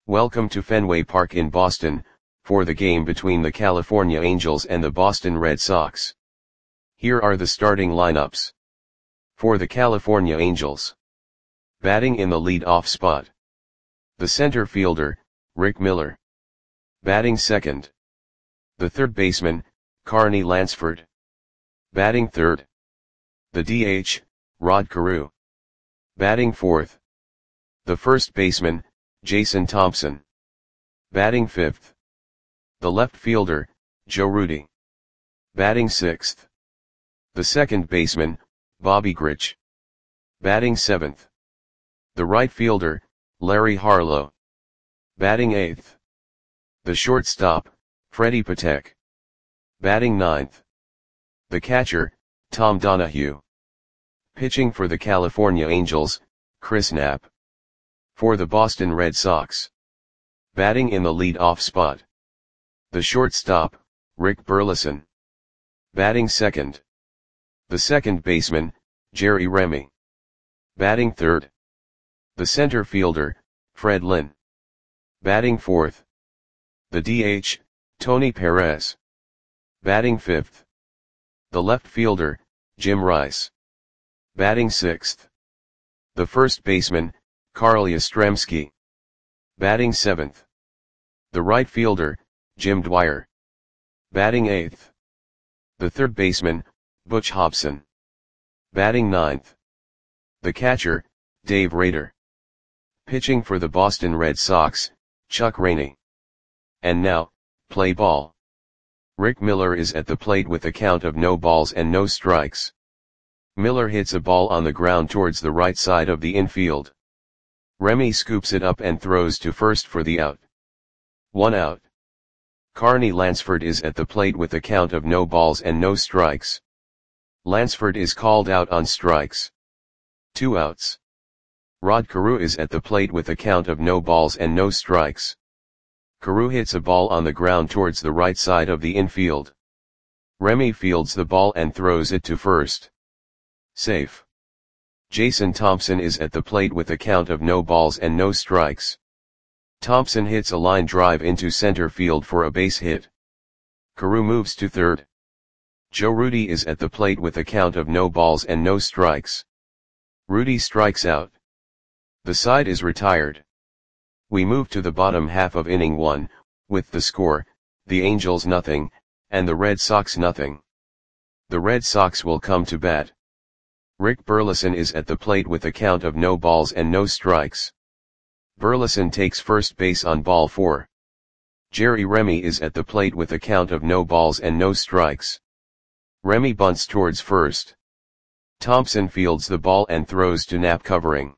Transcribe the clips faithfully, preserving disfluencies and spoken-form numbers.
Welcome to Fenway Park in Boston, for the game between the California Angels and the Boston Red Sox. Here are the starting lineups. For the California Angels. Batting in the lead-off spot. The center fielder, Rick Miller. Batting second. The third baseman, Carney Lansford. Batting third. The D H, Rod Carew. Batting fourth. The first baseman, Jason Thompson. Batting fifth. The left fielder, Joe Rudi. Batting sixth. The second baseman, Bobby Grich. Batting seventh. The right fielder, Larry Harlow. Batting eighth. The shortstop, Freddie Patek. Batting ninth. The catcher, Tom Donahue. Pitching for the California Angels, Chris Knapp. For the Boston Red Sox. Batting in the lead-off spot. The shortstop, Rick Burleson. Batting second. The second baseman, Jerry Remy. Batting third. The center fielder, Fred Lynn. Batting fourth. The D H, Tony Perez. Batting fifth. The left fielder, Jim Rice. Batting sixth. The first baseman, Carl Yastrzemski. Batting seventh. The right fielder, Jim Dwyer. Batting eighth. The third baseman, Butch Hobson. Batting ninth. The catcher, Dave Rader. Pitching for the Boston Red Sox, Chuck Rainey. And now, play ball. Rick Miller is at the plate with a count of no balls and no strikes. Miller hits a ball on the ground towards the right side of the infield. Remy scoops it up and throws to first for the out. One out. Carney Lansford is at the plate with a count of no balls and no strikes. Lansford is called out on strikes. Two outs. Rod Carew is at the plate with a count of no balls and no strikes. Carew hits a ball on the ground towards the right side of the infield. Remy fields the ball and throws it to first. Safe. Jason Thompson is at the plate with a count of no balls and no strikes. Thompson hits a line drive into center field for a base hit. Carew moves to third. Joe Rudi is at the plate with a count of no balls and no strikes. Rudi strikes out. The side is retired. We move to the bottom half of inning one, with the score, the Angels nothing, and the Red Sox nothing. The Red Sox will come to bat. Rick Burleson is at the plate with a count of no balls and no strikes. Burleson takes first base on ball four. Jerry Remy is at the plate with a count of no balls and no strikes. Remy bunts towards first. Thompson fields the ball and throws to Knapp covering.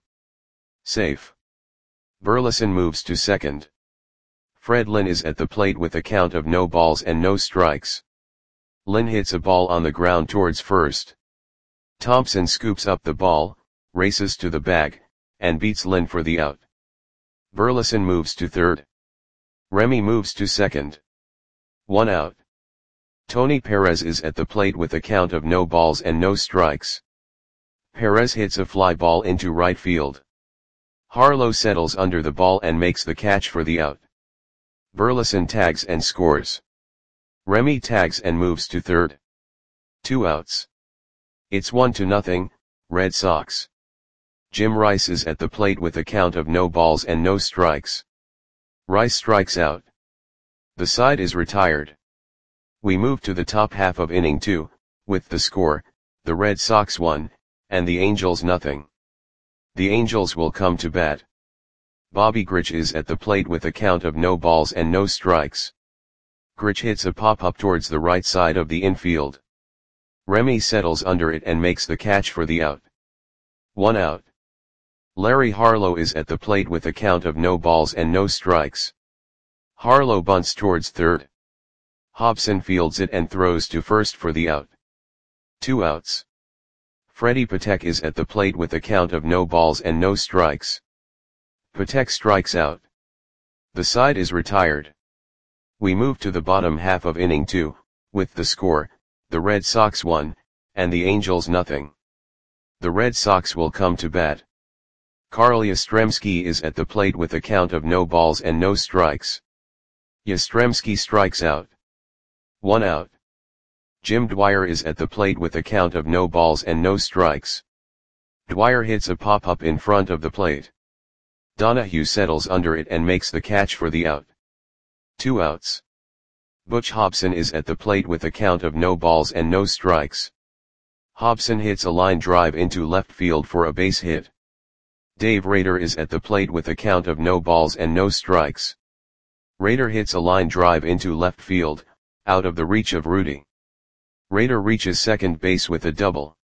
Safe. Burleson moves to second. Fred Lynn is at the plate with a count of no balls and no strikes. Lynn hits a ball on the ground towards first. Thompson scoops up the ball, races to the bag, and beats Lynn for the out. Burleson moves to third. Remy moves to second. One out. Tony Perez is at the plate with a count of no balls and no strikes. Perez hits a fly ball into right field. Harlow settles under the ball and makes the catch for the out. Burleson tags and scores. Remy tags and moves to third. Two outs. It's one to nothing, Red Sox. Jim Rice is at the plate with a count of no balls and no strikes. Rice strikes out. The side is retired. We move to the top half of inning two, with the score, the Red Sox one, and the Angels nothing. The Angels will come to bat. Bobby Grich is at the plate with a count of no balls and no strikes. Grich hits a pop-up towards the right side of the infield. Remy settles under it and makes the catch for the out. One out. Larry Harlow is at the plate with a count of no balls and no strikes. Harlow bunts towards third. Hobson fields it and throws to first for the out. Two outs. Freddie Patek is at the plate with a count of no balls and no strikes. Patek strikes out. The side is retired. We move to the bottom half of inning two, with the score, the Red Sox one, and the Angels nothing. The Red Sox will come to bat. Karl Yastrzemski is at the plate with a count of no balls and no strikes. Yastrzemski strikes out. One out. Jim Dwyer is at the plate with a count of no balls and no strikes. Dwyer hits a pop-up in front of the plate. Donahue settles under it and makes the catch for the out. Two outs. Butch Hobson is at the plate with a count of no balls and no strikes. Hobson hits a line drive into left field for a base hit. Dave Rader is at the plate with a count of no balls and no strikes. Rader hits a line drive into left field, out of the reach of Rudy. Rader reaches second base with a double.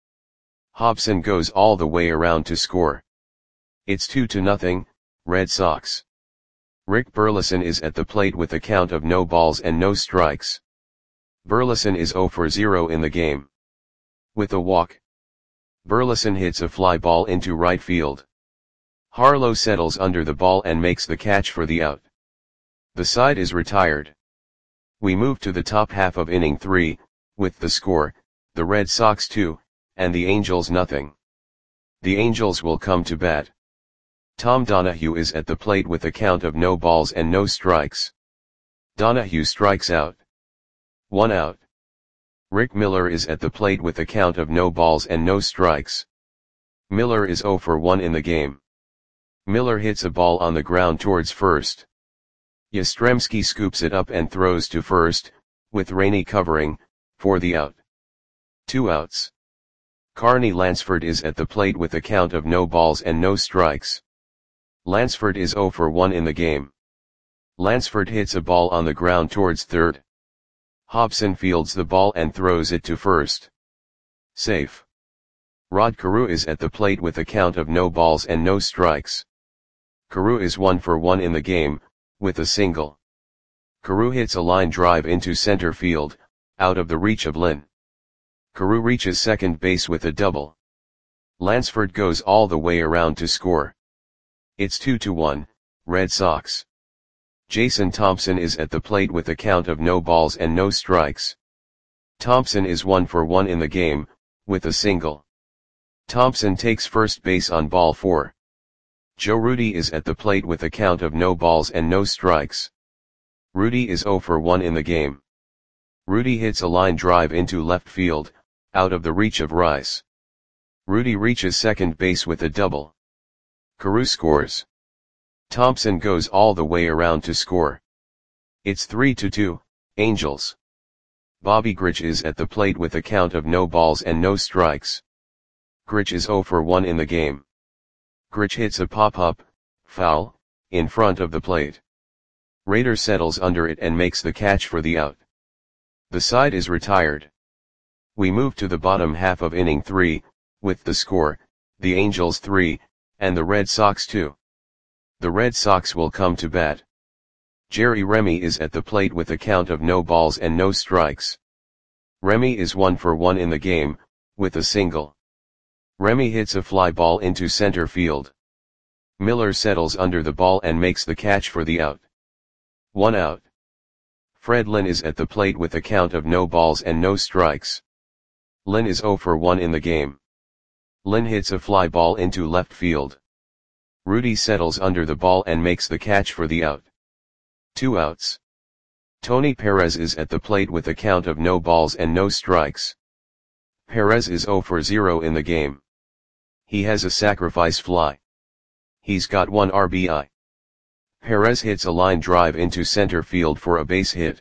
Hobson goes all the way around to score. It's two to nothing, Red Sox. Rick Burleson is at the plate with a count of no balls and no strikes. Burleson is zero for zero in the game. With a walk, Burleson hits a fly ball into right field. Harlow settles under the ball and makes the catch for the out. The side is retired. We move to the top half of inning three, with the score, the Red Sox two, and the Angels nothing. The Angels will come to bat. Tom Donahue is at the plate with a count of no balls and no strikes. Donahue strikes out. One out. Rick Miller is at the plate with a count of no balls and no strikes. Miller is zero for one in the game. Miller hits a ball on the ground towards first. Yastrzemski scoops it up and throws to first, with Rainey covering, for the out. Two outs. Carney Lansford is at the plate with a count of no balls and no strikes. Lansford is zero for one in the game. Lansford hits a ball on the ground towards third. Hobson fields the ball and throws it to first. Safe. Rod Carew is at the plate with a count of no balls and no strikes. Carew is one for one in the game, with a single. Carew hits a line drive into center field, out of the reach of Lynn. Carew reaches second base with a double. Lansford goes all the way around to score. It's two to one, Red Sox. Jason Thompson is at the plate with a count of no balls and no strikes. Thompson is one for one in the game, with a single. Thompson takes first base on ball four. Joe Rudy is at the plate with a count of no balls and no strikes. Rudy is zero for one in the game. Rudy hits a line drive into left field, out of the reach of Rice. Rudy reaches second base with a double. Carew scores. Thompson goes all the way around to score. It's three to two, Angels. Bobby Grich is at the plate with a count of no balls and no strikes. Grich is zero for one in the game. Grich hits a pop-up, foul, in front of the plate. Rader settles under it and makes the catch for the out. The side is retired. We move to the bottom half of inning three, with the score, the Angels three, and the Red Sox two. The Red Sox will come to bat. Jerry Remy is at the plate with a count of no balls and no strikes. Remy is one for one in the game, with a single. Remy hits a fly ball into center field. Miller settles under the ball and makes the catch for the out. One out. Fred Lynn is at the plate with a count of no balls and no strikes. Lynn is zero for one in the game. Lynn hits a fly ball into left field. Rudy settles under the ball and makes the catch for the out. Two outs. Tony Perez is at the plate with a count of no balls and no strikes. Perez is zero for zero in the game. He has a sacrifice fly. He's got one R B I. Perez hits a line drive into center field for a base hit.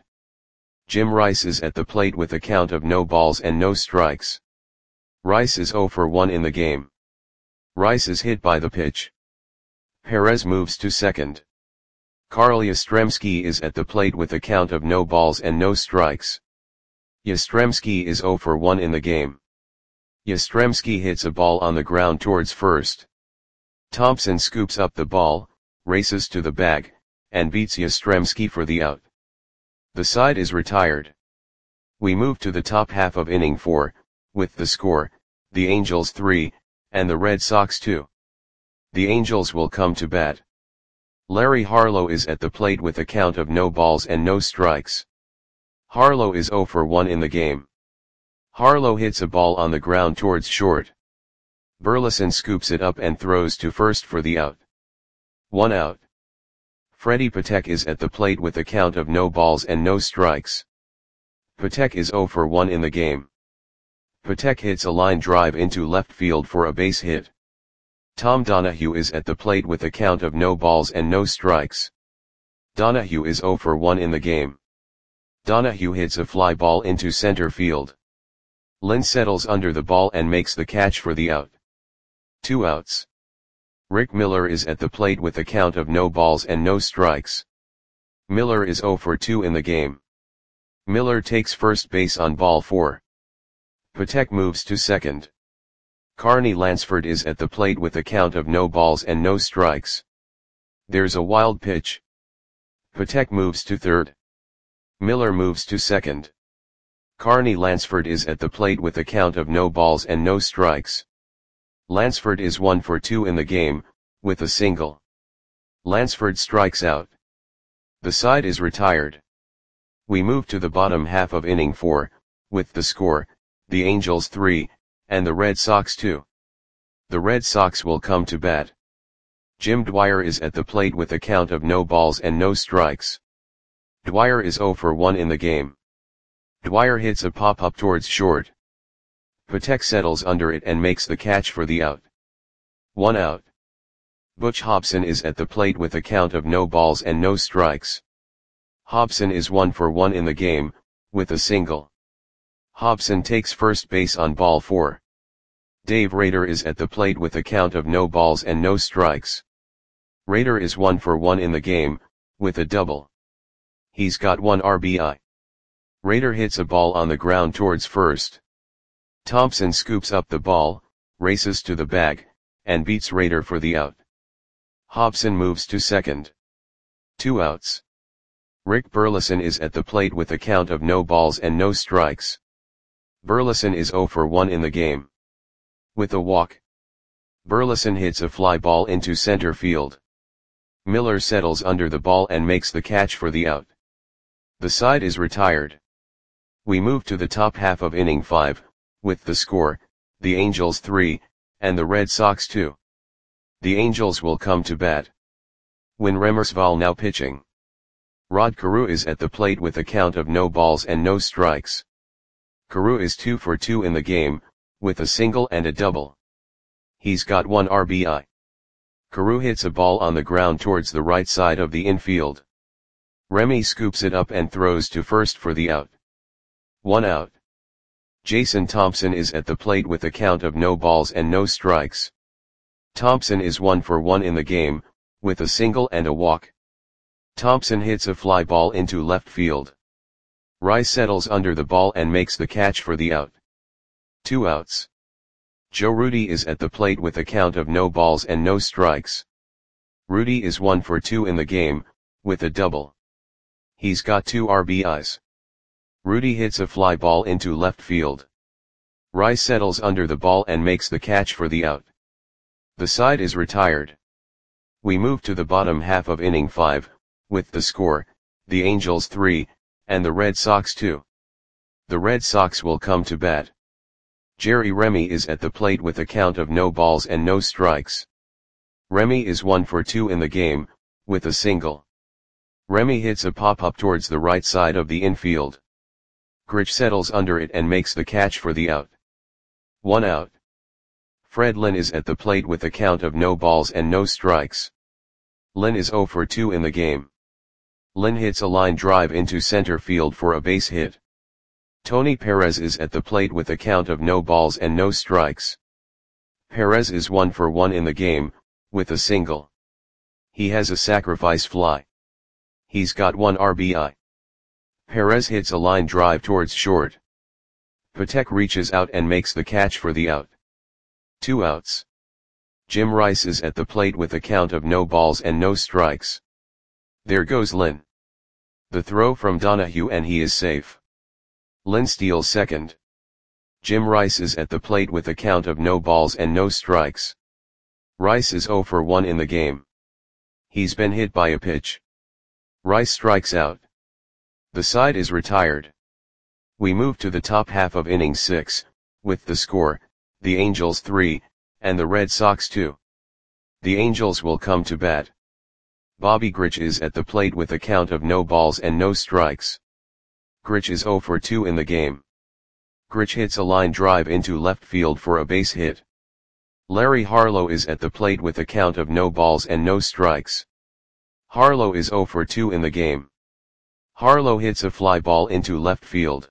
Jim Rice is at the plate with a count of no balls and no strikes. Rice is zero for one in the game. Rice is hit by the pitch. Perez moves to second. Karl Yastrzemski is at the plate with a count of no balls and no strikes. Yastrzemski is zero for one in the game. Yastrzemski hits a ball on the ground towards first. Thompson scoops up the ball, races to the bag, and beats Yastrzemski for the out. The side is retired. We move to the top half of inning four, with the score, the Angels three, and the Red Sox two. The Angels will come to bat. Larry Harlow is at the plate with a count of no balls and no strikes. Harlow is zero for one in the game. Harlow hits a ball on the ground towards short. Burleson scoops it up and throws to first for the out. One out. Freddie Patek is at the plate with a count of no balls and no strikes. Patek is zero for one in the game. Patek hits a line drive into left field for a base hit. Tom Donahue is at the plate with a count of no balls and no strikes. Donahue is zero for one in the game. Donahue hits a fly ball into center field. Lynn settles under the ball and makes the catch for the out. Two outs. Rick Miller is at the plate with a count of no balls and no strikes. Miller is zero for two in the game. Miller takes first base on ball four. Patek moves to second. Carney Lansford is at the plate with a count of no balls and no strikes. There's a wild pitch. Patek moves to third. Miller moves to second. Carney Lansford is at the plate with a count of no balls and no strikes. Lansford is one for two in the game, with a single. Lansford strikes out. The side is retired. We move to the bottom half of inning four, with the score, the Angels three, and the Red Sox two. The Red Sox will come to bat. Jim Dwyer is at the plate with a count of no balls and no strikes. Dwyer is zero for one in the game. Dwyer hits a pop-up towards short. Patek settles under it and makes the catch for the out. One out. Butch Hobson is at the plate with a count of no balls and no strikes. Hobson is one for one in the game, with a single. Hobson takes first base on ball four. Dave Rader is at the plate with a count of no balls and no strikes. Rader is one for one in the game, with a double. He's got one R B I. Rader hits a ball on the ground towards first. Thompson scoops up the ball, races to the bag, and beats Rader for the out. Hobson moves to second. Two outs. Rick Burleson is at the plate with a count of no balls and no strikes. Burleson is zero for one in the game. With a walk. Burleson hits a fly ball into center field. Miller settles under the ball and makes the catch for the out. The side is retired. We move to the top half of inning five, with the score, the Angels three, and the Red Sox two. The Angels will come to bat. Win Remersval now pitching. Rod Carew is at the plate with a count of no balls and no strikes. Carew is two for two in the game, with a single and a double. He's got one R B I. Carew hits a ball on the ground towards the right side of the infield. Remy scoops it up and throws to first for the out. One out. Jason Thompson is at the plate with a count of no balls and no strikes. Thompson is one for one in the game, with a single and a walk. Thompson hits a fly ball into left field. Rice settles under the ball and makes the catch for the out. Two outs. Joe Rudi is at the plate with a count of no balls and no strikes. Rudi is one for two in the game, with a double. He's got two R B Is. Rudi hits a fly ball into left field. Rice settles under the ball and makes the catch for the out. The side is retired. We move to the bottom half of inning five, with the score, the Angels three, and the Red Sox two. The Red Sox will come to bat. Jerry Remy is at the plate with a count of no balls and no strikes. Remy is one for two in the game, with a single. Remy hits a pop-up towards the right side of the infield. Grich settles under it and makes the catch for the out. One out. Fred Lynn is at the plate with a count of no balls and no strikes. Lynn is zero for two in the game. Lynn hits a line drive into center field for a base hit. Tony Perez is at the plate with a count of no balls and no strikes. Perez is one for one in the game, with a single. He has a sacrifice fly. He's got one R B I. Perez hits a line drive towards short. Patek reaches out and makes the catch for the out. Two outs. Jim Rice is at the plate with a count of no balls and no strikes. There goes Lynn. The throw from Donahue and he is safe. Lynn steals second. Jim Rice is at the plate with a count of no balls and no strikes. Rice is zero for one in the game. He's been hit by a pitch. Rice strikes out. The side is retired. We move to the top half of inning six, with the score, the Angels three, and the Red Sox two. The Angels will come to bat. Bobby Grich is at the plate with a count of no balls and no strikes. Grich is oh for two in the game. Grich hits a line drive into left field for a base hit. Larry Harlow is at the plate with a count of no balls and no strikes. Harlow is oh for two in the game. Harlow hits a fly ball into left field.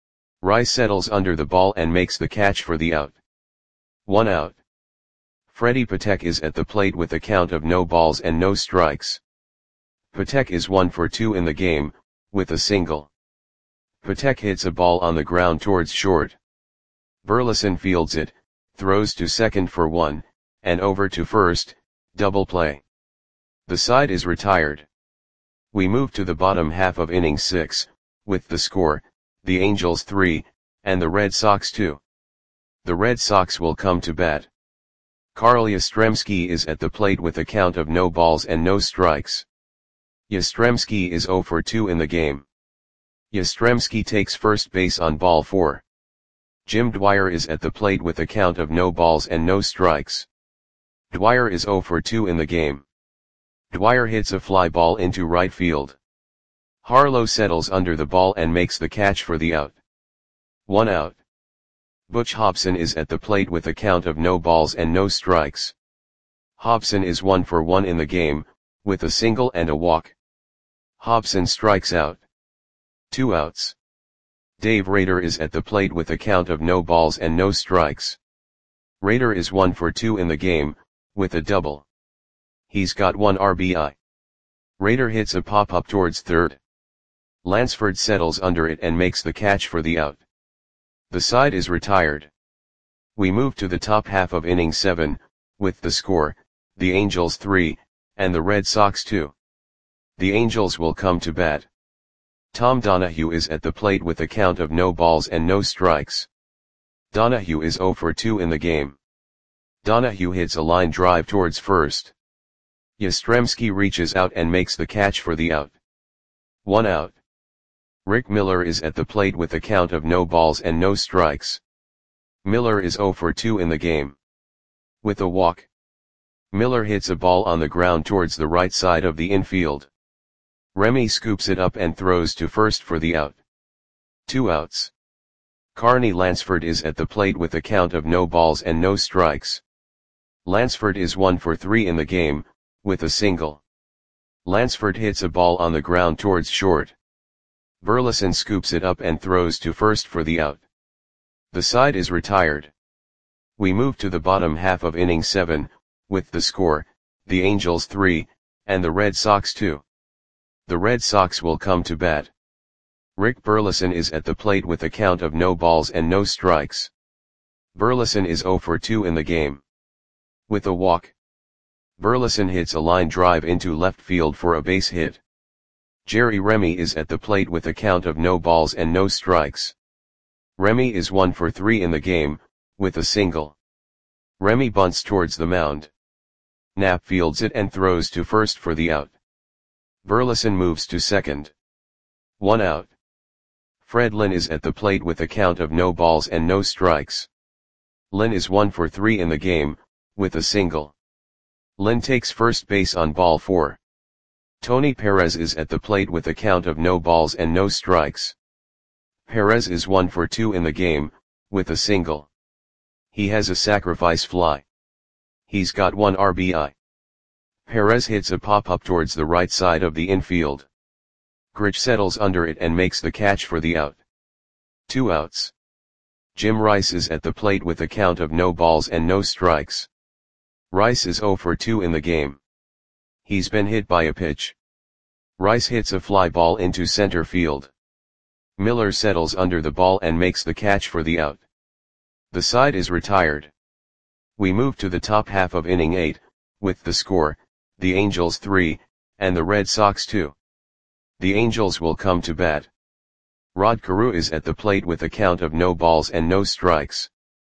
Rice settles under the ball and makes the catch for the out. One out. Freddie Patek is at the plate with a count of no balls and no strikes. Patek is one for two in the game, with a single. Patek hits a ball on the ground towards short. Burleson fields it, throws to second for one, and over to first, double play. The side is retired. We move to the bottom half of inning six, with the score, the Angels three, and the Red Sox two. The Red Sox will come to bat. Carl Yastrzemski is at the plate with a count of no balls and no strikes. Yastrzemski is oh for two in the game. Yastrzemski takes first base on ball four. Jim Dwyer is at the plate with a count of no balls and no strikes. Dwyer is oh for two in the game. Dwyer hits a fly ball into right field. Harlow settles under the ball and makes the catch for the out. One out. Butch Hobson is at the plate with a count of no balls and no strikes. Hobson is one for one in the game, with a single and a walk. Hobson strikes out. Two outs. Dave Rader is at the plate with a count of no balls and no strikes. Rader is one for two in the game, with a double. He's got one R B I. Rader hits a pop-up towards third. Lansford settles under it and makes the catch for the out. The side is retired. We move to the top half of inning seven, with the score, the Angels three, and the Red Sox two. The Angels will come to bat. Tom Donahue is at the plate with a count of no balls and no strikes. Donahue is oh for two in the game. Donahue hits a line drive towards first. Yastrzemski reaches out and makes the catch for the out. One out. Rick Miller is at the plate with a count of no balls and no strikes. Miller is oh for two in the game. With a walk. Miller hits a ball on the ground towards the right side of the infield. Remy scoops it up and throws to first for the out. Two outs. Carney Lansford is at the plate with a count of no balls and no strikes. Lansford is one for three in the game, with a single. Lansford hits a ball on the ground towards short. Burleson scoops it up and throws to first for the out. The side is retired. We move to the bottom half of inning seven, with the score, the Angels three, and the Red Sox two. The Red Sox will come to bat. Rick Burleson is at the plate with a count of no balls and no strikes. Burleson is oh for two in the game. With a walk. Burleson hits a line drive into left field for a base hit. Jerry Remy is at the plate with a count of no balls and no strikes. Remy is one for three in the game, with a single. Remy bunts towards the mound. Knapp fields it and throws to first for the out. Burleson moves to second. One out. Fred Lynn is at the plate with a count of no balls and no strikes. Lynn is one for three in the game, with a single. Lynn takes first base on ball four. Tony Perez is at the plate with a count of no balls and no strikes. Perez is one for two in the game, with a single. He has a sacrifice fly. He's got one R B I. Perez hits a pop-up towards the right side of the infield. Grich settles under it and makes the catch for the out. Two outs. Jim Rice is at the plate with a count of no balls and no strikes. Rice is oh for two in the game. He's been hit by a pitch. Rice hits a fly ball into center field. Miller settles under the ball and makes the catch for the out. The side is retired. We move to the top half of inning eight, with the score, the Angels three, and the Red Sox two. The Angels will come to bat. Rod Carew is at the plate with a count of no balls and no strikes.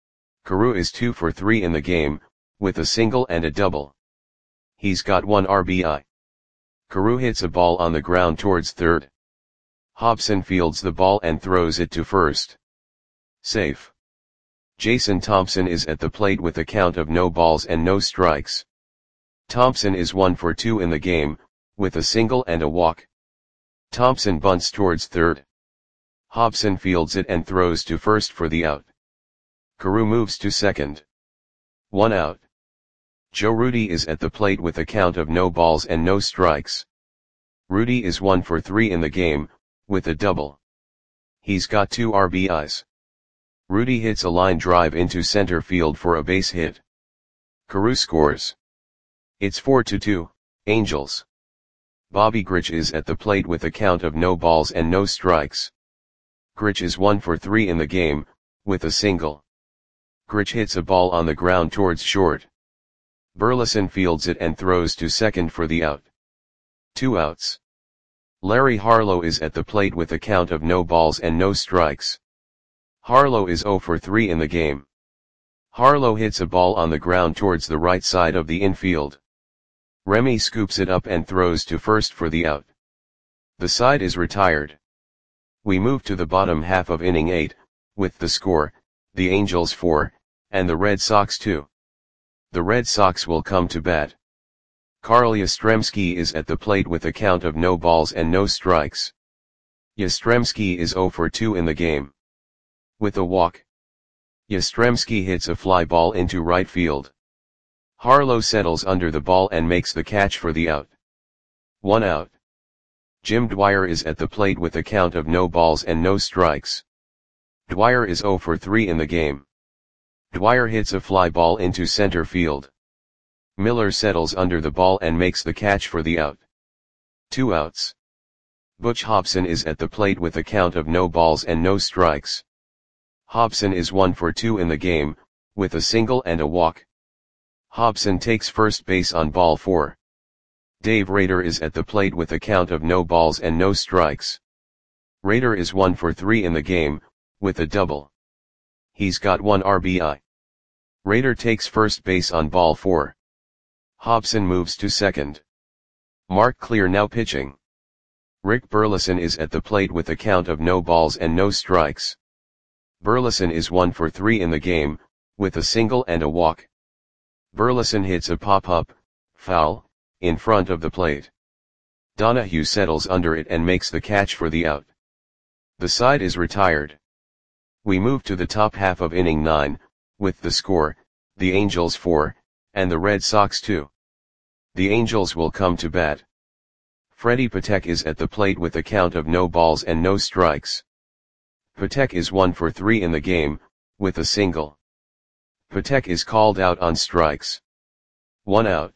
Carew is two for three in the game, with a single and a double. He's got one R B I. Carew hits a ball on the ground towards third. Hobson fields the ball and throws it to first. Safe. Jason Thompson is at the plate with a count of no balls and no strikes. Thompson is one for two in the game, with a single and a walk. Thompson bunts towards third. Hobson fields it and throws to first for the out. Carew moves to second. One out. Joe Rudi is at the plate with a count of no balls and no strikes. Rudi is one for three in the game, with a double. He's got two R B Is. Rudi hits a line drive into center field for a base hit. Carew scores. It's four to two, Angels. Bobby Grich is at the plate with a count of no balls and no strikes. Grich is one for three in the game, with a single. Grich hits a ball on the ground towards short. Burleson fields it and throws to second for the out. Two outs. Larry Harlow is at the plate with a count of no balls and no strikes. Harlow is zero for three in the game. Harlow hits a ball on the ground towards the right side of the infield. Remy scoops it up and throws to first for the out. The side is retired. We move to the bottom half of inning eight, with the score, the Angels four, and the Red Sox two. The Red Sox will come to bat. Carl Yastrzemski is at the plate with a count of no balls and no strikes. Yastrzemski is zero for two in the game. With a walk. Yastrzemski hits a fly ball into right field. Harlow settles under the ball and makes the catch for the out. One out. Jim Dwyer is at the plate with a count of no balls and no strikes. Dwyer is zero for three in the game. Dwyer hits a fly ball into center field. Miller settles under the ball and makes the catch for the out. Two outs. Butch Hobson is at the plate with a count of no balls and no strikes. Hobson is one for two in the game, with a single and a walk. Hobson takes first base on ball four. Dave Rader is at the plate with a count of no balls and no strikes. Rader is one for three in the game, with a double. He's got one R B I. Rader takes first base on ball four. Hobson moves to second. Mark Clear now pitching. Rick Burleson is at the plate with a count of no balls and no strikes. Burleson is one for three in the game, with a single and a walk. Burleson hits a pop-up, foul, in front of the plate. Donahue settles under it and makes the catch for the out. The side is retired. We move to the top half of inning nine, with the score, the Angels four, and the Red Sox two. The Angels will come to bat. Freddie Patek is at the plate with a count of no balls and no strikes. Patek is one for three in the game, with a single. Patek is called out on strikes. One out.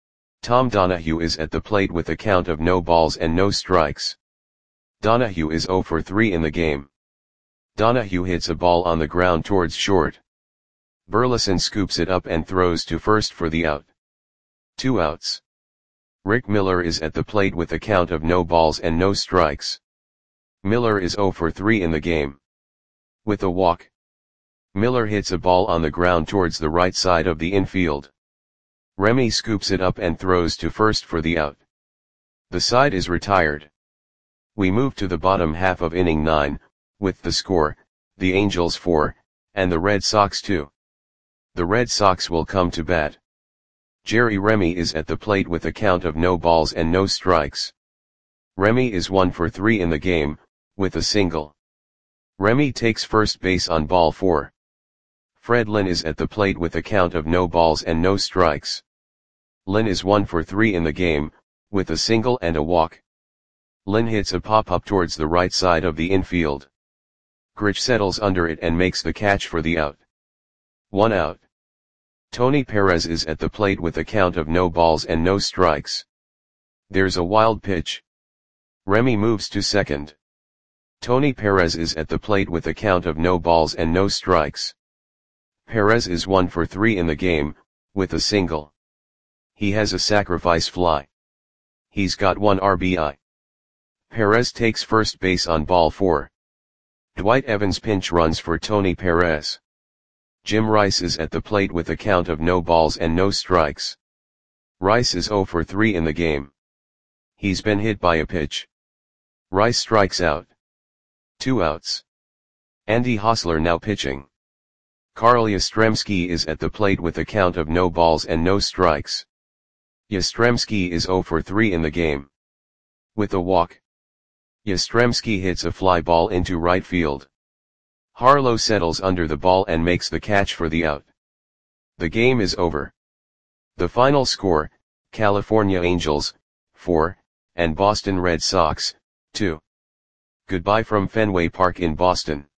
Tom Donahue is at the plate with a count of no balls and no strikes. Donahue is zero for three in the game. Donahue hits a ball on the ground towards short. Burleson scoops it up and throws to first for the out. Two outs. Rick Miller is at the plate with a count of no balls and no strikes. Miller is zero for three in the game. With a walk. Miller hits a ball on the ground towards the right side of the infield. Remy scoops it up and throws to first for the out. The side is retired. We move to the bottom half of inning nine, with the score, the Angels four, and the Red Sox two. The Red Sox will come to bat. Jerry Remy is at the plate with a count of no balls and no strikes. Remy is one for three in the game, with a single. Remy takes first base on ball four. Fred Lynn is at the plate with a count of no balls and no strikes. Lynn is one for three in the game, with a single and a walk. Lynn hits a pop-up towards the right side of the infield. Grich settles under it and makes the catch for the out. One out. Tony Perez is at the plate with a count of no balls and no strikes. There's a wild pitch. Remy moves to second. Tony Perez is at the plate with a count of no balls and no strikes. Perez is one for three in the game, with a single. He has a sacrifice fly. He's got one R B I. Perez takes first base on ball four. Dwight Evans pinch runs for Tony Perez. Jim Rice is at the plate with a count of no balls and no strikes. Rice is zero for three in the game. He's been hit by a pitch. Rice strikes out. Two outs. Andy Hosler now pitching. Carl Yastrzemski is at the plate with a count of no balls and no strikes. Yastrzemski is zero for three in the game. With a walk, Yastrzemski hits a fly ball into right field. Harlow settles under the ball and makes the catch for the out. The game is over. The final score, California Angels, four, and Boston Red Sox, two. Goodbye from Fenway Park in Boston.